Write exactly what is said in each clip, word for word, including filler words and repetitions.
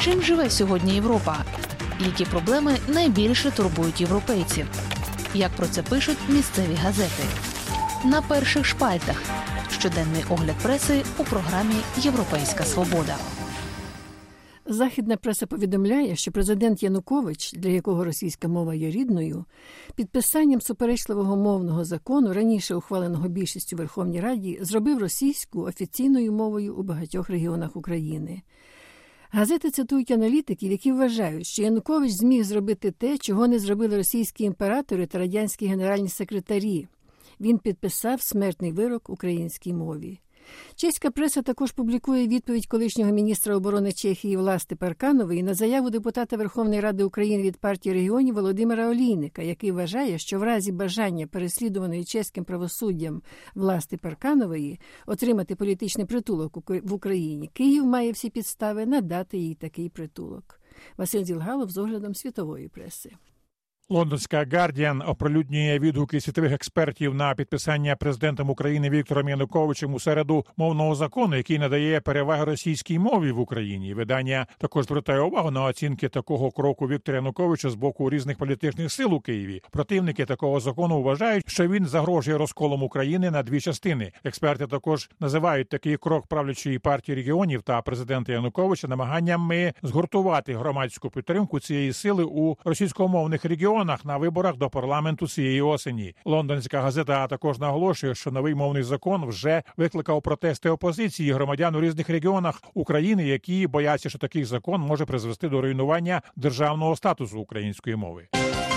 Чим живе сьогодні Європа? Які проблеми найбільше турбують європейців? Як про це пишуть місцеві газети? На перших шпальтах. Щоденний огляд преси у програмі «Європейська свобода». Західна преса повідомляє, що президент Янукович, для якого російська мова є рідною, підписанням суперечливого мовного закону, раніше ухваленого більшістю у Верховній Раді, зробив російську офіційною мовою у багатьох регіонах України. Газети цитують аналітиків, які вважають, що Янукович зміг зробити те, чого не зробили російські імператори та радянські генеральні секретарі. Він підписав смертний вирок українській мові. Чеська преса також публікує відповідь колишнього міністра оборони Чехії Власти Парканової на заяву депутата Верховної Ради України від партії регіонів Володимира Олійника, який вважає, що в разі бажання переслідуваної чеським правосуддям Власти Парканової отримати політичний притулок в Україні, Київ має всі підстави надати їй такий притулок. Василь Зілгалов з оглядом світової преси. Лондонська «Гардіан» оприлюднює відгуки світових експертів на підписання президентом України Віктором Януковичем у середу мовного закону, який надає перевагу російській мові в Україні. Видання також звертає увагу на оцінки такого кроку Віктора Януковича з боку різних політичних сил у Києві. Противники такого закону вважають, що він загрожує розколом України на дві частини. Експерти також називають такий крок правлячої партії регіонів та президента Януковича намаганнями згуртувати громадську підтримку цієї сили у російськомовних регіонах на виборах до парламенту цієї осені. Лондонська газета також наголошує, що новий мовний закон вже викликав протести опозиції громадян у різних регіонах України, які бояться, що такий закон може призвести до руйнування державного статусу української мови.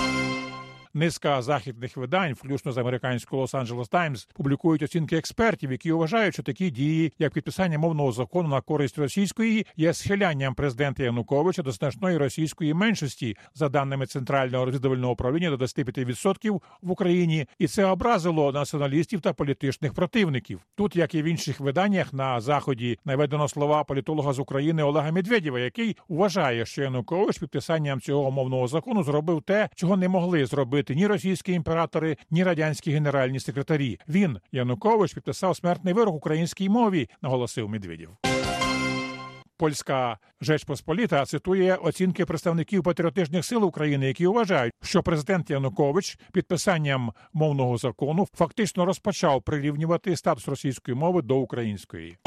Низка західних видань, включно з американського «Лос-Анджелес Таймс», публікують оцінки експертів, які вважають, що такі дії, як підписання мовного закону на користь російської, є схилянням президента Януковича до значної російської меншості, за даними Центрального розвідувального управління, до двадцять п'ять відсотків в Україні, і це образило націоналістів та політичних противників. Тут, як і в інших виданнях, на Заході наведено слова політолога з України Олега Медведєва, який вважає, що Янукович підписанням цього мовного закону зробив те, чого не могли зробити ні російські імператори, ні радянські генеральні секретарі. Він, Янукович, підписав смертний вирок українській мові, наголосив Медведєв. Польська «Rzecz Pospolita» цитує оцінки представників патріотичних сил України, які вважають, що президент Янукович підписанням мовного закону фактично розпочав прирівнювати статус російської мови до української.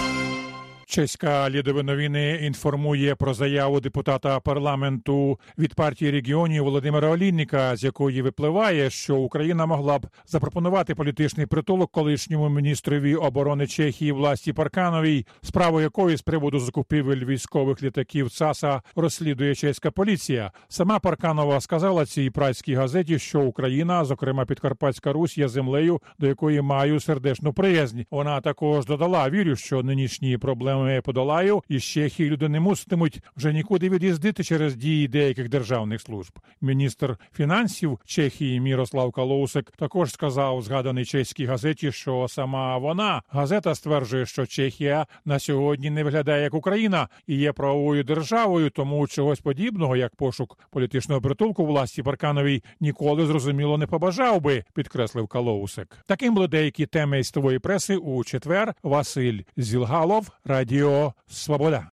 Чеська «Лідові новини» інформує про заяву депутата парламенту від партії регіонів Володимира Олійника, з якої випливає, що Україна могла б запропонувати політичний притулок колишньому міністрові оборони Чехії Власті Паркановій, справу якої з приводу закупівель військових літаків ЦАСа розслідує чеська поліція. Сама Парканова сказала цій празькій газеті, що Україна, зокрема Підкарпатська Русь, є землею, до якої маю сердечну приязнь. Вона також додала: «Вірю, що нинішні проблеми я подолаю, і з Чехії люди не муситимуть вже нікуди від'їздити через дії деяких державних служб». Міністр фінансів Чехії Мірослав Калоусек також сказав у згаданій чеській газеті, що сама вона, газета, стверджує, що Чехія на сьогодні не виглядає як Україна і є правовою державою, тому чогось подібного, як пошук політичного притулку Власті Паркановій, ніколи, зрозуміло, не побажав би, підкреслив Калоусек. Таким були деякі теми істової преси у четвер. Василь Зілгалов, Радіо Свобода.